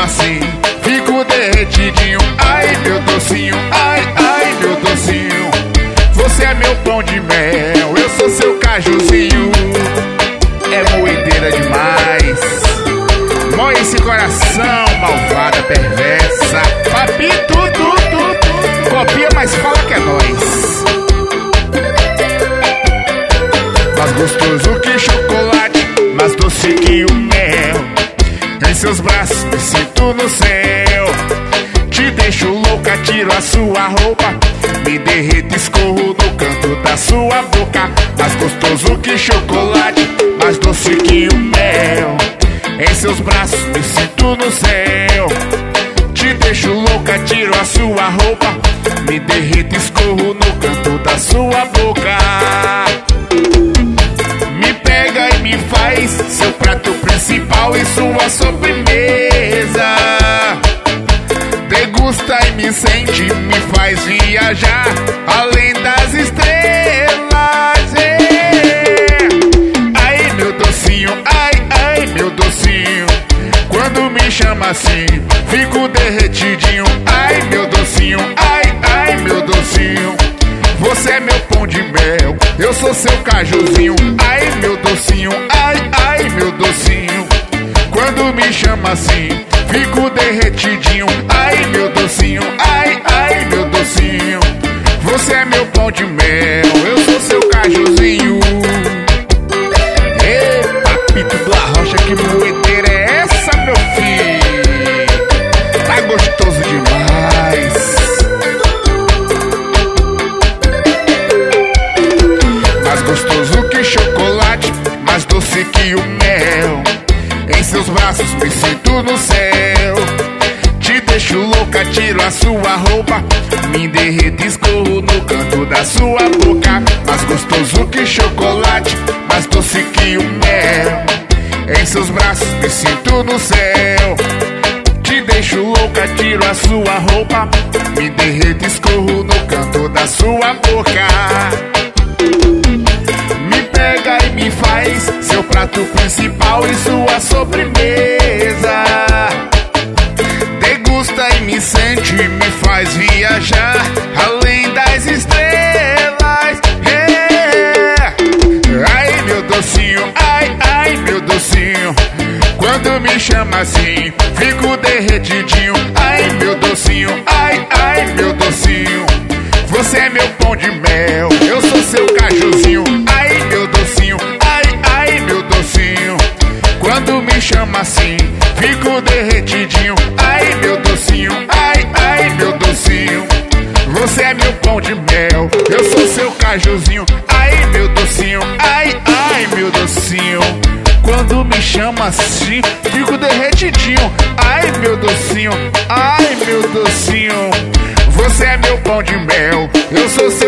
chama assim, fico derretidinho. Ai, meu docinho, ai, ai, meu docinho. Você é meu pão de mel, eu sou seu cajuzinho. É moedeira demais, moe esse coração, malvada, perversa. Papi, tu, copia, mas fala que é nóis. Mais gostoso que chocolate, mais doce que o mel. Em seus braços me sinto no céu. Te deixo louca, tiro a sua roupa, me derreto, escorro no canto da sua boca. Mais gostoso que chocolate, mais doce que o mel. Em seus braços me sinto no céu. Te deixo louca, tiro a sua roupa, me derreto, escorro no canto da sua boca. Me pega e me faz seu prato principal e sua sobremesa. Degusta e me sente, me faz viajar além das estrelas. Ai, meu docinho, ai, ai, meu docinho. Quando me chama assim, fico derretidinho. Ai, meu docinho, ai, ai, meu docinho. Você é meu pão de mel, eu sou seu cajuzinho. Ai, meu docinho, ai, ai, meu docinho. Quando me chama assim, fico derretidinho. Ai, meu docinho, ai, ai, meu docinho. Você é meu pão de mel, eu sou seu cajuzinho. Epa, Pito do Arrocha, que moedeira é essa, meu filho? Tá gostoso demais. Mais gostoso que chocolate, mais doce que o mel. Em seus braços me sinto no céu. Te deixo louca, tiro a sua roupa, me derreto, escorro no canto da sua boca. Mais gostoso que chocolate, mais doce que o mel. Em seus braços me sinto no céu. Te deixo louca, tiro a sua roupa, me derreto, escorro no canto da sua boca. Me pega e me faz seu prato principal e sua sobremesa. Degusta e me sente, me faz viajar além das estrelas. Ai, meu docinho, ai, ai, meu docinho. Quando me chama assim, fico derretidinho. Ai, meu docinho, ai, ai, meu docinho. Você é meu pão de mel, eu sou seu cajuzinho. Ai, meu docinho, ai, ai, meu docinho. Quando me chama assim, fico derretidinho. Ai, meu docinho, ai, ai, meu docinho. Você é meu pão de mel, eu sou seu cajuzinho. Ai, meu docinho, ai, ai, meu docinho. Quando me chama assim, fico derretidinho. Ai, meu docinho, ai, meu docinho. Você é meu pão de mel, eu sou seu